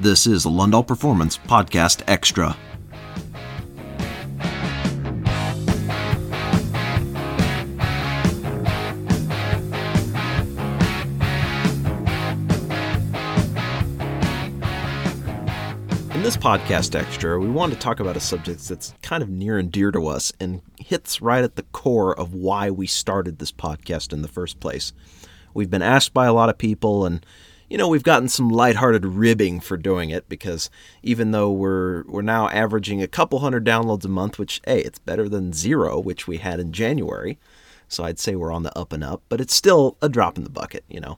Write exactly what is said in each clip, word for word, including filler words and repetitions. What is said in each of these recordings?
This is a Lundahl Performance Podcast Extra. In this Podcast Extra, we want to talk about a subject that's kind of near and dear to us and hits right at the core of why we started this podcast in the first place. We've been asked by a lot of people, and you know, we've gotten some lighthearted ribbing for doing it because even though we're we're now averaging a couple hundred downloads a month, which, hey, it's better than zero, which we had in January. So I'd say we're on the up and up, but it's still a drop in the bucket, you know.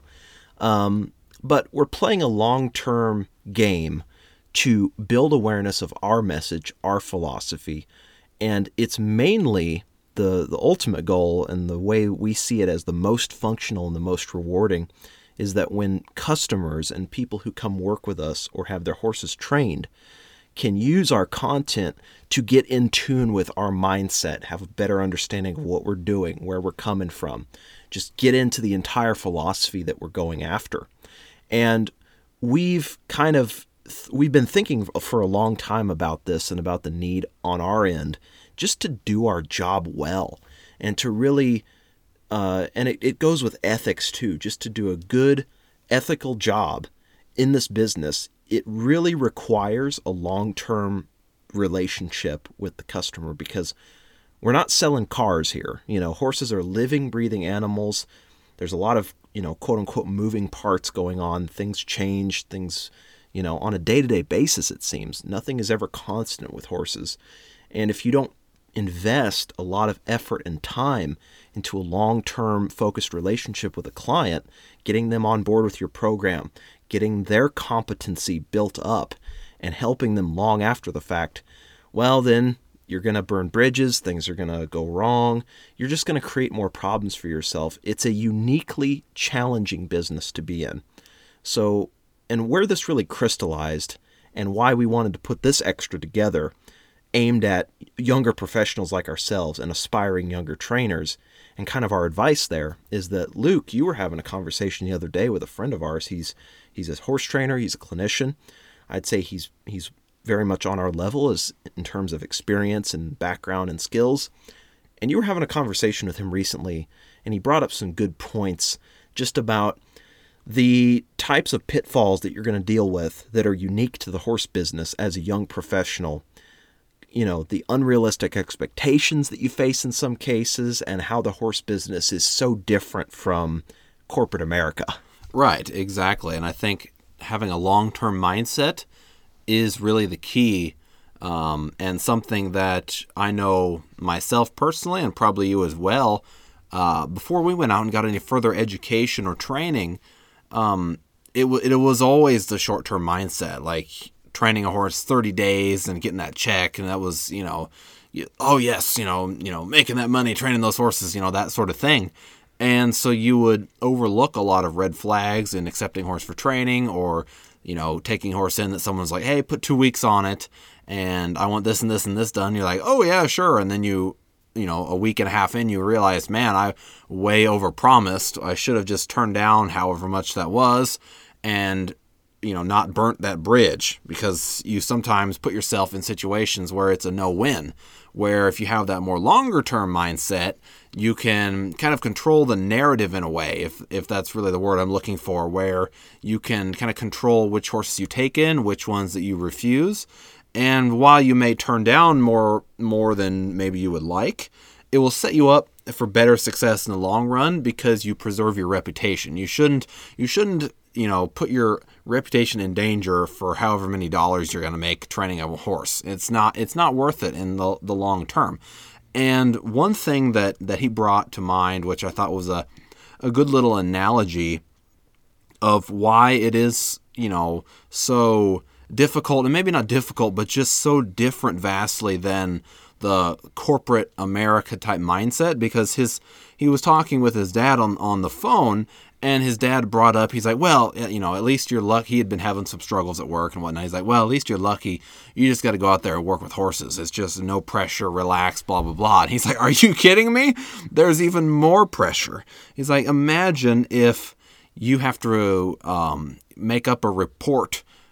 Um, but we're playing a long-term game to build awareness of our message, our philosophy, and it's mainly the the ultimate goal and the way we see it as the most functional and the most rewarding is that when customers and people who come work with us or have their horses trained can use our content to get in tune with our mindset, have a better understanding of what we're doing, where we're coming from, just get into the entire philosophy that we're going after. And we've kind of, we've been thinking for a long time about this and about the need on our end just to do our job well and to really Uh, and it, it goes with ethics too, just to do a good ethical job in this business. It really requires a long-term relationship with the customer because we're not selling cars here. You know, horses are living, breathing animals. There's a lot of, you know, quote unquote moving parts going on. Things change, things, you know, on a day-to-day basis, it seems. Nothing is ever constant with horses. And if you don't invest a lot of effort and time into a long-term focused relationship with a client, getting them on board with your program, getting their competency built up and helping them long after the fact, well, then you're going to burn bridges. Things are going to go wrong. You're just going to create more problems for yourself. It's a uniquely challenging business to be in. So, and where this really crystallized and why we wanted to put this extra together aimed at younger professionals like ourselves and aspiring younger trainers. And kind of our advice there is that, Luke, you were having a conversation the other day with a friend of ours. He's he's a horse trainer. He's a clinician. I'd say he's he's very much on our level as in terms of experience and background and skills. And you were having a conversation with him recently, and he brought up some good points just about the types of pitfalls that you're going to deal with that are unique to the horse business as a young professional. You know, the unrealistic expectations that you face in some cases and how the horse business is so different from corporate America. Right, exactly. And I think having a long-term mindset is really the key, um, and something that I know myself personally and probably you as well, uh, before we went out and got any further education or training, um, it, w- it was always the short-term mindset, like training a horse thirty days and getting that check. And that was, you know, oh yes, you know, you know, making that money, training those horses, you know, that sort of thing. And so you would overlook a lot of red flags in accepting horse for training or, you know, taking horse in that someone's like, hey, put two weeks on it and I want this and this and this done. You're like, oh yeah, sure. And then you, you know, a week and a half in, you realize, man, I way overpromised. I should have just turned down however much that was and, you know, not burnt that bridge, because you sometimes put yourself in situations where it's a no-win, where if you have that more longer-term mindset, you can kind of control the narrative in a way, if if that's really the word I'm looking for, where you can kind of control which horses you take in, which ones that you refuse. And while you may turn down more more than maybe you would like, it will set you up for better success in the long run because you preserve your reputation. You shouldn't you shouldn't you know, put your reputation in danger for however many dollars you're going to make training a horse. It's not, it's not worth it in the the long term. And one thing that, that he brought to mind, which I thought was a, a good little analogy of why it is, you know, so difficult, and maybe not difficult, but just so different vastly than the corporate America type mindset, because his, he was talking with his dad on, on the phone. And his dad brought up, he's like, well, you know, at least you're lucky. He had been having some struggles at work and whatnot. He's like, well, at least you're lucky. You just got to go out there and work with horses. It's just no pressure, relax, blah, blah, blah. And he's like, are you kidding me? There's even more pressure. He's like, imagine if you have to um, make up a report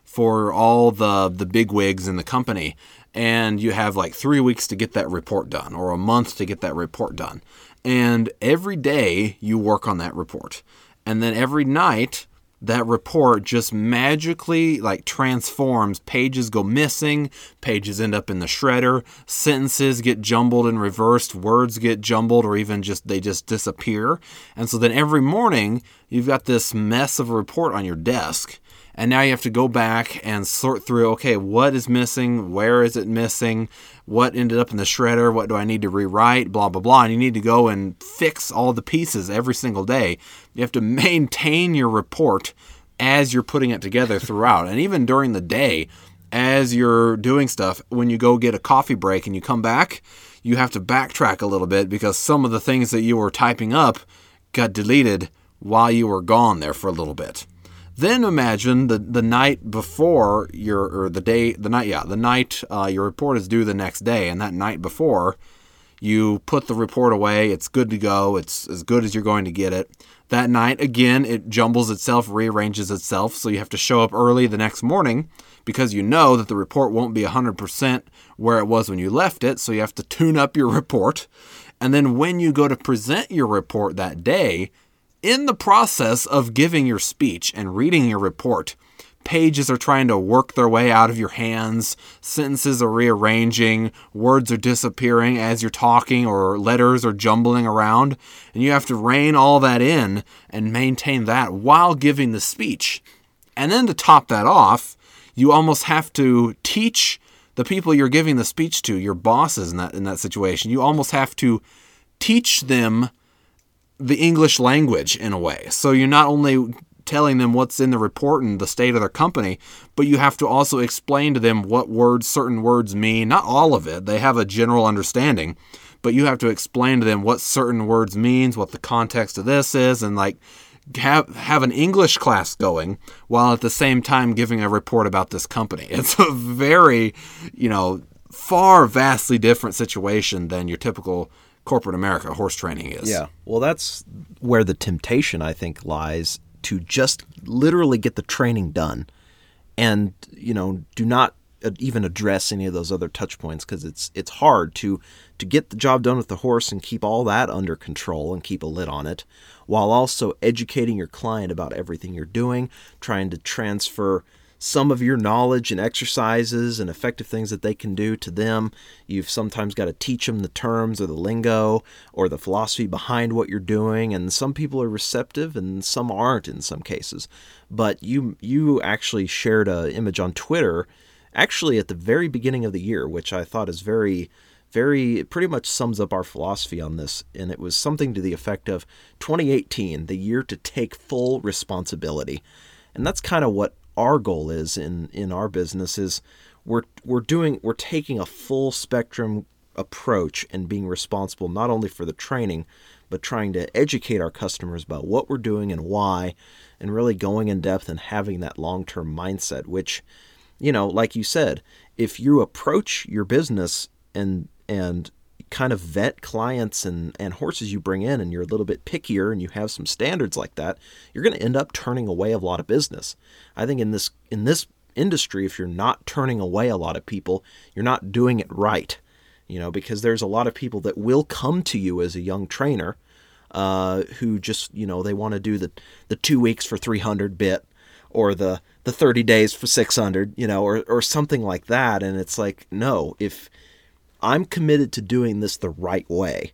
for all the the big wigs in the company, and you have like three weeks to get that report done, or a month to get that report done. And every day you work on that report. And then every night, that report just magically like transforms. Pages go missing, pages end up in the shredder, sentences get jumbled and reversed, words get jumbled, or even just they just disappear. And so then every morning, you've got this mess of a report on your desk. And now you have to go back and sort through, okay, what is missing? Where is it missing? What ended up in the shredder? What do I need to rewrite? Blah, blah, blah. And you need to go and fix all the pieces every single day. You have to maintain your report as you're putting it together throughout. And even during the day, as you're doing stuff, when you go get a coffee break and you come back, you have to backtrack a little bit because some of the things that you were typing up got deleted while you were gone there for a little bit. Then imagine the, the night before your, or the day, the night, yeah, the night uh, your report is due the next day, and that night before, you put the report away, it's good to go, it's as good as you're going to get it. That night, again, it jumbles itself, rearranges itself, so you have to show up early the next morning because you know that the report won't be one hundred percent where it was when you left it, so you have to tune up your report. And then when you go to present your report that day, in the process of giving your speech and reading your report, pages are trying to work their way out of your hands, sentences are rearranging, words are disappearing as you're talking, or letters are jumbling around, and you have to rein all that in and maintain that while giving the speech. And then to top that off, you almost have to teach the people you're giving the speech to, your bosses in that in that situation, you almost have to teach them the English language in a way. So you're not only telling them what's in the report and the state of their company, but you have to also explain to them what words, certain words mean. Not all of it. They have a general understanding, but you have to explain to them what certain words means, what the context of this is, and like have have an English class going while at the same time giving a report about this company. It's a very, you know, far vastly different situation than your typical corporate America horse training is. Yeah. Well, that's where the temptation, I think, lies, to just literally get the training done and, you know, do not even address any of those other touch points, because it's it's hard to to get the job done with the horse and keep all that under control and keep a lid on it, while also educating your client about everything you're doing, trying to transfer some of your knowledge and exercises and effective things that they can do to them. You've sometimes got to teach them the terms or the lingo or the philosophy behind what you're doing, and some people are receptive and some aren't in some cases. But you you actually shared an image on Twitter, actually at the very beginning of the year, which I thought is very, very, it pretty much sums up our philosophy on this, and it was something to the effect of twenty eighteen, the year to take full responsibility. And that's kind of what our goal is in, in our business is we're we're doing we're taking a full spectrum approach and being responsible not only for the training, but trying to educate our customers about what we're doing and why, and really going in depth and having that long-term mindset, which, you know, like you said, if you approach your business and and kind of vet clients and, and horses you bring in, and you're a little bit pickier and you have some standards like that, you're going to end up turning away a lot of business. I think in this in this industry, if you're not turning away a lot of people, you're not doing it right. You know, because there's a lot of people that will come to you as a young trainer uh, who just, you know, they want to do the, the two weeks for three hundred bit, or the, the thirty days for six hundred, you know, or, or something like that. And it's like, no, if I'm committed to doing this the right way,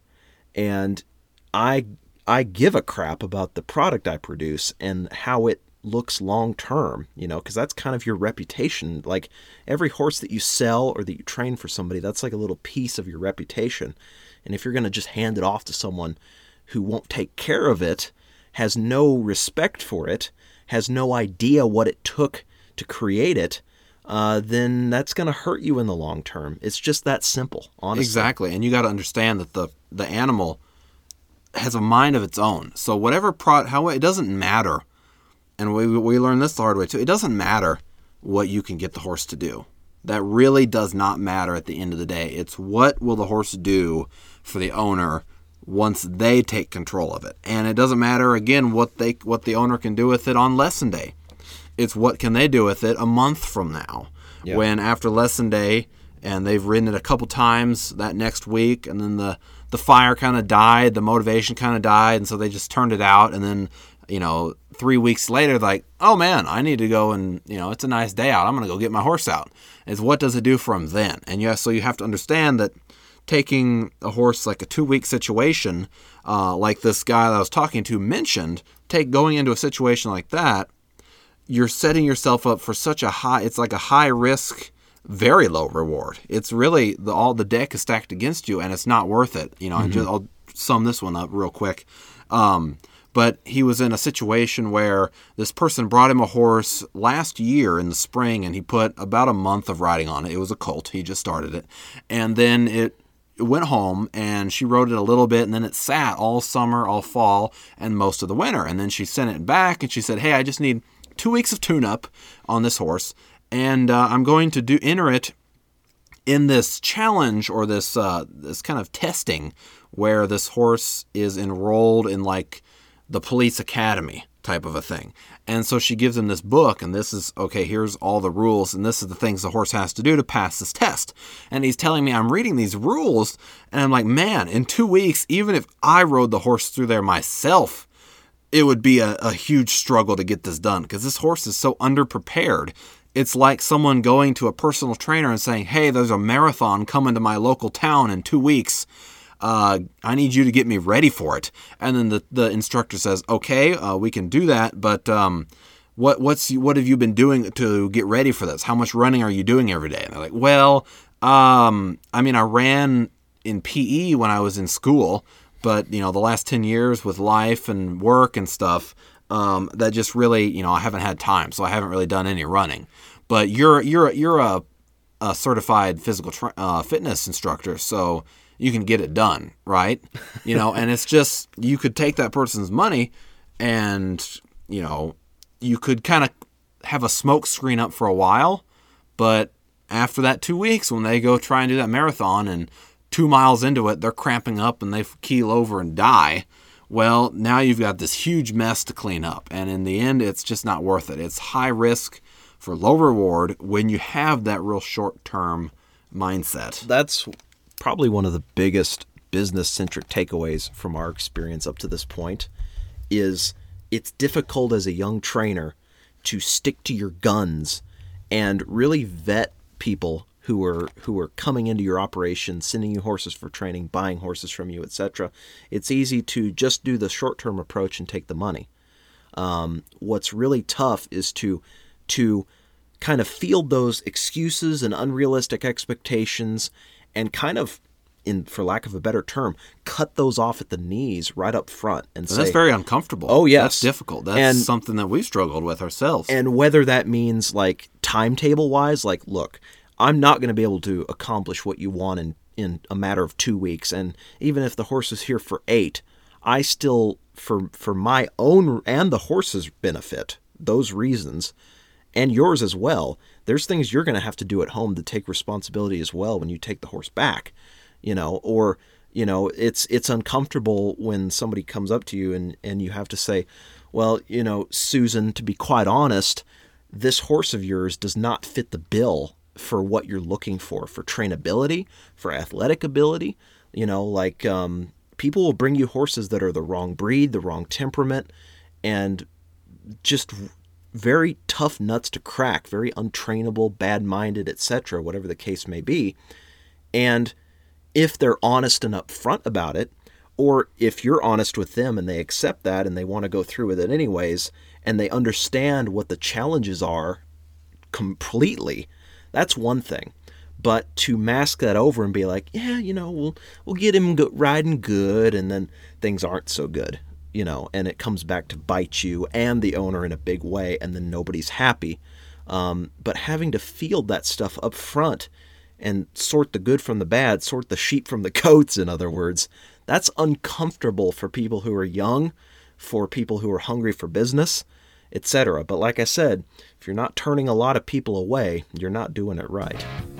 and I I give a crap about the product I produce and how it looks long term, you know, because that's kind of your reputation. Like every horse that you sell or that you train for somebody, that's like a little piece of your reputation. And if you're going to just hand it off to someone who won't take care of it, has no respect for it, has no idea what it took to create it, uh, then that's going to hurt you in the long term. It's just that simple, honestly. Exactly. And you got to understand that the, the animal has a mind of its own. So whatever pro, how it doesn't matter. And we we learned this the hard way too. It doesn't matter what you can get the horse to do. That really does not matter at the end of the day. It's what will the horse do for the owner once they take control of it. And it doesn't matter, again, what they what the owner can do with it on lesson day. It's what can they do with it a month from now, yeah. when after lesson day and they've ridden it a couple times that next week, and then the, the fire kind of died, the motivation kind of died, and so they just turned it out, and then, you know, three weeks later, like, oh man, I need to go and, you know, it's a nice day out. I'm going to go get my horse out. Is what does it do for them then? And yeah, so you have to understand that taking a horse like a two-week situation, uh, like this guy that I was talking to mentioned, take going into a situation like that, you're setting yourself up for such a high, it's like a high risk, very low reward. It's really, the, all the deck is stacked against you, and it's not worth it. You know, mm-hmm. just, I'll sum this one up real quick. Um, but he was in a situation where this person brought him a horse last year in the spring, and he put about a month of riding on it. It was a colt. He just started it. And then it went home, and she rode it a little bit, and then it sat all summer, all fall, and most of the winter. And then she sent it back, and she said, hey, I just need two weeks of tune-up on this horse, and uh, I'm going to do enter it in this challenge or this uh, this kind of testing where this horse is enrolled in like the police academy type of a thing. And so she gives him this book, and this is, okay, here's all the rules, and this is the things the horse has to do to pass this test. And he's telling me I'm reading these rules, and I'm like, man, in two weeks, even if I rode the horse through there myself, it would be a, a huge struggle to get this done because this horse is so underprepared. It's like someone going to a personal trainer and saying, hey, there's a marathon coming to my local town in two weeks. Uh, I need you to get me ready for it. And then the, the instructor says, okay, uh, we can do that, but um, what what's what have you been doing to get ready for this? How much running are you doing every day? And they're like, well, um, I mean, I ran in P E when I was in school, but, you know, the last ten years with life and work and stuff, um, that just really, you know, I haven't had time, so I haven't really done any running. But you're you're you're a, a certified physical tra- uh, fitness instructor, so you can get it done, right? You know, and it's just, you could take that person's money and, you know, you could kind of have a smoke screen up for a while, but after that two weeks, when they go try and do that marathon and two miles into it, they're cramping up and they keel over and die. Well, now you've got this huge mess to clean up. And in the end, it's just not worth it. It's high risk for low reward when you have that real short-term mindset. That's probably one of the biggest business-centric takeaways from our experience up to this point is it's difficult as a young trainer to stick to your guns and really vet people who are who are coming into your operation, sending you horses for training, buying horses from you, et cetera. It's easy to just do the short-term approach and take the money. Um, what's really tough is to to kind of field those excuses and unrealistic expectations and kind of, in for lack of a better term, cut those off at the knees right up front and so say, that's very uncomfortable. Oh, yes. That's difficult. That's and, something that we've struggled with ourselves. And whether that means like timetable-wise, like, look, I'm not going to be able to accomplish what you want in, in a matter of two weeks. And even if the horse is here for eight, I still, for for my own and the horse's benefit, those reasons, and yours as well, there's things you're going to have to do at home to take responsibility as well when you take the horse back, you know, or, you know, it's it's uncomfortable when somebody comes up to you and, and you have to say, well, you know, Susan, to be quite honest, this horse of yours does not fit the bill for what you're looking for, for trainability, for athletic ability. You know, like um, people will bring you horses that are the wrong breed, the wrong temperament, and just very tough nuts to crack, very untrainable, bad-minded, et cetera, whatever the case may be. And if they're honest and upfront about it, or if you're honest with them and they accept that and they want to go through with it anyways, and they understand what the challenges are completely, that's one thing. But to mask that over and be like, yeah, you know, we'll we'll get him go- riding good, and then things aren't so good, you know, and it comes back to bite you and the owner in a big way, and then nobody's happy. Um, but having to field that stuff up front and sort the good from the bad, sort the sheep from the goats, in other words, that's uncomfortable for people who are young, for people who are hungry for business, et cetera. But like I said, if you're not turning a lot of people away, you're not doing it right.